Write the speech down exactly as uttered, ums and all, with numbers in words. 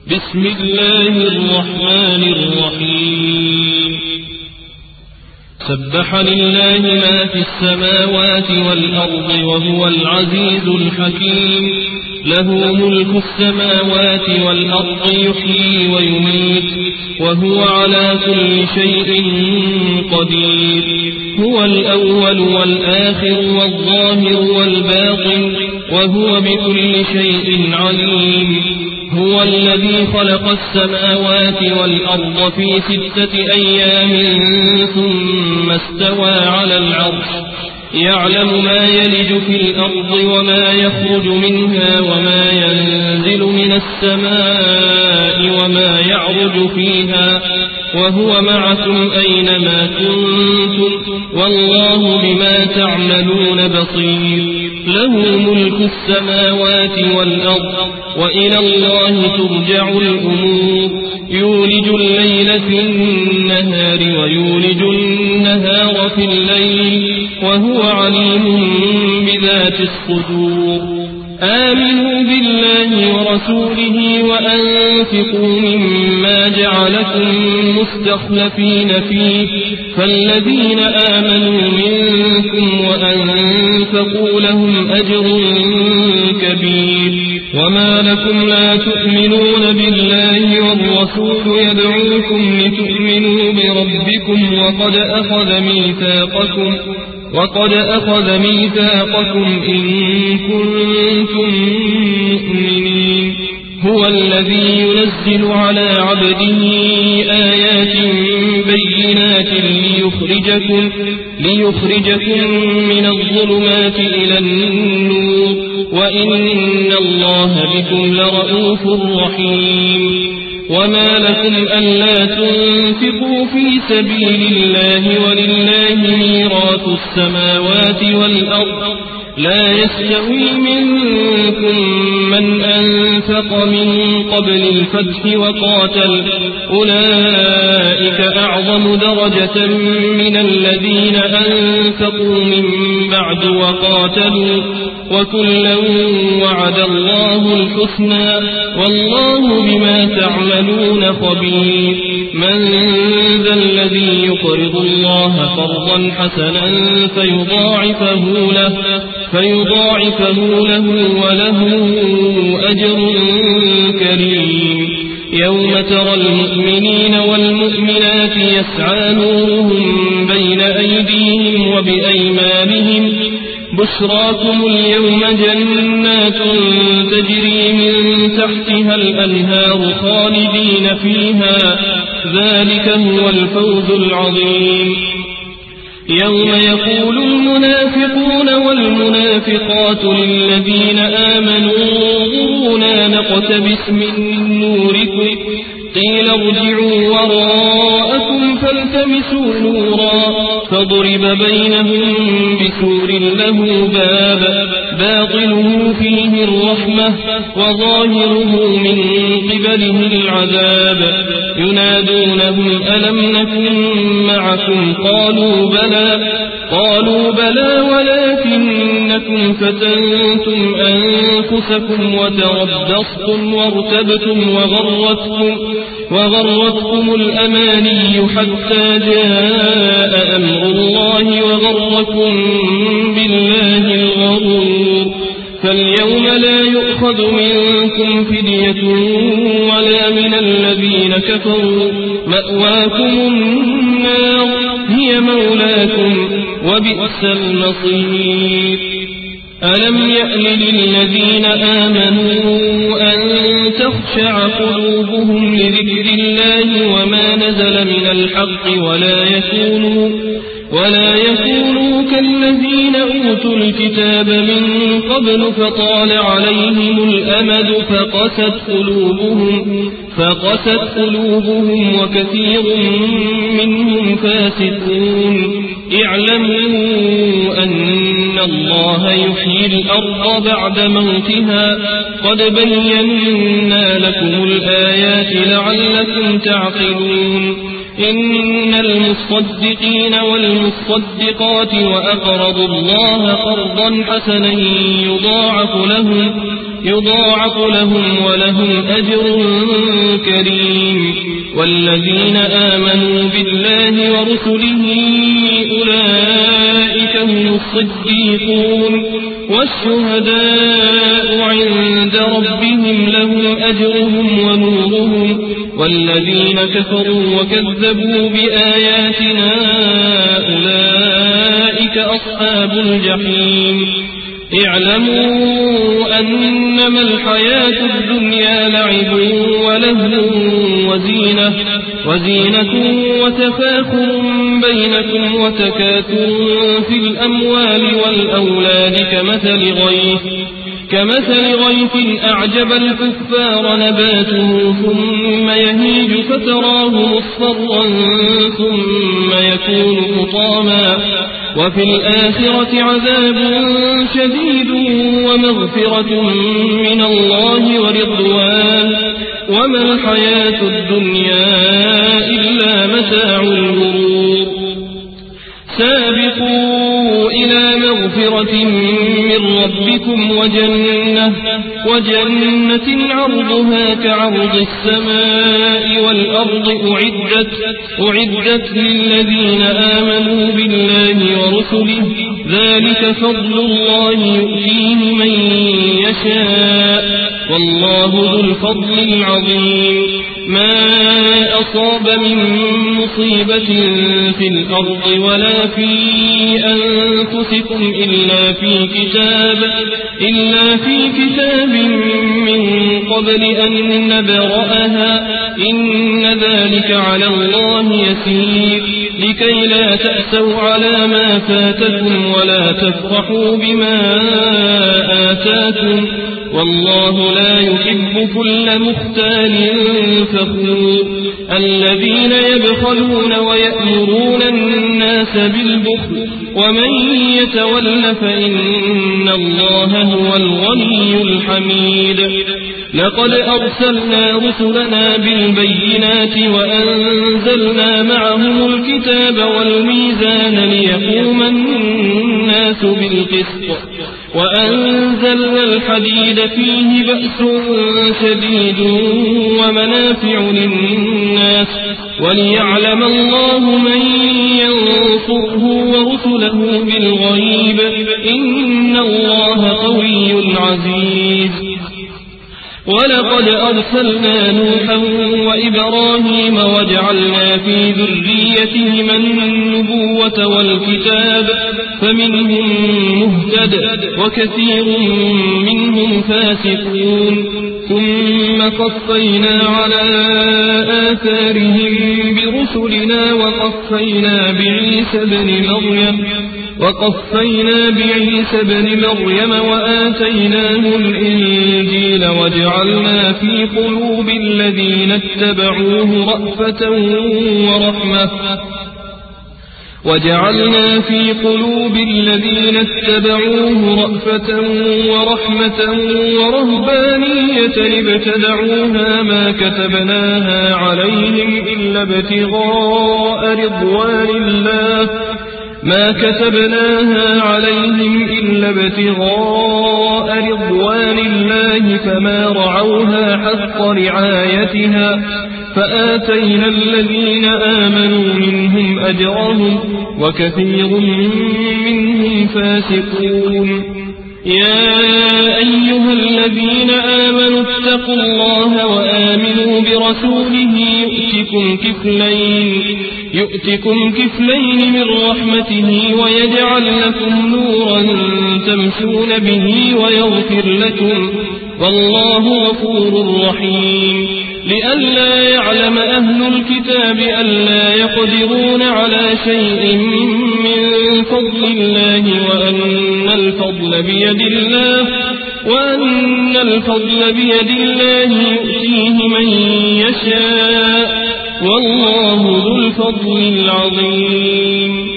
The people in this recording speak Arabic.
بسم الله الرحمن الرحيم سبح لله ما في السماوات والأرض وهو العزيز الحكيم له ملك السماوات والأرض يحيي ويميت وهو على كل شيء قدير هو الأول والآخر والظاهر والباطن وهو بكل شيء عليم هو الذي خلق السماوات والأرض في ستة أيام ثم استوى على العرش يعلم ما يلج في الأرض وما يخرج منها وما ينزل من السماء وما يعرج فيها وهو معكم أينما كنتم والله بما تعملون بصير له ملك السماوات والأرض وإلى الله ترجع الأمور يولج الليل في النهار ويولج النهار في الليل وهو عليم بذات الصدور آمنوا بالله ورسوله وأنفقوا مما جعلكم مستخلفين فيه فالذين آمنوا منكم وأنفقوا لهم أجر كبير وما لكم لا تؤمنون بالله والرسول يدعوكم لتؤمنوا بربكم وقد أخذ ميثاقكم وقد أخذ ميثاقكم إن كنتم مؤمنين هو الذي ينزل على عبده آيات بينات ليخرجكم, ليخرجكم من الظلمات إلى النور وإن الله بكم لرؤوف رحيم وما لكم ألا تنفقوا في سبيل الله ولله ميراث السماوات والأرض لا يستوي منكم من أنفق من قبل الفتح وقاتل أولئك أعظم درجة من الذين أنفقوا من بعد وقاتلوا وكلا وعد الله الحسنى والله بما تعملون خبير من ذا الذي يقرض الله قرضا حسنا فيضاعفه له فيضاعفه له وله أجر كريم يوم ترى المؤمنين والمؤمنات يسعى نورهم بين أيديهم وبأيمانهم بشراكم اليوم جنات تجري من تحتها الأنهار خالدين فيها ذلك هو الفوز العظيم يوم يقول المنافقون والمنافقات للذين آمنوا انظرونا نقتبس من نوركم قيل ارجعوا وراءكم فالتمسوا نورا فضرب بينهم بسور له باب باطنه فيه الرحمة وظاهره من قبله العذاب ينادونهم ألم نكن معكم قالوا بلى قالوا بلى ولكنكم فتنتم أنفسكم وتربصتم وارتبتم وغرتكم, وغرتكم الأماني حتى جاء أمر الله وغركم بالله الغرور فاليوم لا يؤخذ منكم فدية ولا من الذين كفروا مأواكم النار هي مولاكم وبئس المصير ألم يأن للذين آمنوا أن تخشع قلوبهم لذكر الله وما نزل من الحق ولا يكونوا ولا يكونوا كالذين أوتوا الكتاب من قبل فطال عليهم الأمد فقست قلوبهم فقست قلوبهم وكثير منهم فاسقون اعلموا أن الله يحيي الأرض بعد موتها قد بينا لكم الآيات لعلكم تعقلون إن المصدقين والمصدقات وأقرضوا الله قرضا حسنا يضاعف لهم يضاعف لهم ولهم أجر كريم. والذين آمنوا بالله ورسله أولئك هم الصديقون والشهداء عند ربهم لهم أجرهم ونورهم. والذين كفروا وكذبوا بآياتنا أولئك أصحاب الجحيم. اعلموا أنما الحياة الدنيا لعب ولهو وزينة, وزينة وتفاخر بينكم وتكاثر في الأموال والأولاد كمثل غيث كمثل غيث أعجب الكفار نباته ثم يهيج فتراه مصفرا ثم يكون حطاما وفي الآخرة عذاب شديد ومغفرة من الله ورضوان وما الحياة الدنيا إلا متاع الغرور. سابقوا إلى مغفرة من ربكم وجنة, وجنة عرضها كعرض السماء والأرض أعدت, أعدت للذين آمنوا بالله ورسله ذلك فضل الله يؤتيه من يشاء والله ذو الفضل العظيم. ما أصاب من مصيبة في الأرض ولا في أنفسكم إلا في كتاب إلا في كتاب من قبل أن نبرأها إن ذلك على الله يسير. لكي لا تأسوا على ما فاتكم ولا تفرحوا بما آتاكم والله لا يحب كل مختال فخور. الذين يبخلون ويأمرون الناس بالبخل ومن يتول فإن الله هو الغني الحميد. لقد أرسلنا رسلنا بالبينات وأنزلنا معهم الكتاب والميزان ليقوم الناس بالقسط وأنزلنا الحديد فيه بأس شديد ومنافع للناس وليعلم الله من ينصره ورسله بالغيب إن الله قوي عزيز. ولقد أرسلنا نوحا وإبراهيم وجعلنا في ذريتهما النبوة والكتاب فمنهم مهتد وكثير منهم فاسقون. ثم قفينا على آثارهم برسلنا وقفينا بعيسى بن مريم وقفينا بعيسى بن مريم وآتيناه الإنجيل وجعلنا في قلوب الذين اتبعوه رأفة ورحمة وجعلنا في قلوب الذين اتبعوه رأفة ورحمة ورهبانية ابتدعوها ما كتبناها عليهم إلا ابتغاء رضوان الله ما كتبناها عليهم إلا ابتغاء رضوان الله فما رعوها حق رعايتها فآتينا الذين آمنوا منهم أجرهم وكثير منهم فاسقون. يا أيها الذين آمنوا اتقوا الله وآمنوا برسوله يؤتكم كفلين يؤتكم كفلين من رحمته ويجعل لكم نورا تمشون به ويغفر لكم والله غفور رحيم. لئلا يعلم أهل الكتاب ألا يقدرون على شيء من فضل الله وأن الفضل بيد الله وأن الفضل بيد الله يؤتيه من يشاء والله ذو الفضل العظيم.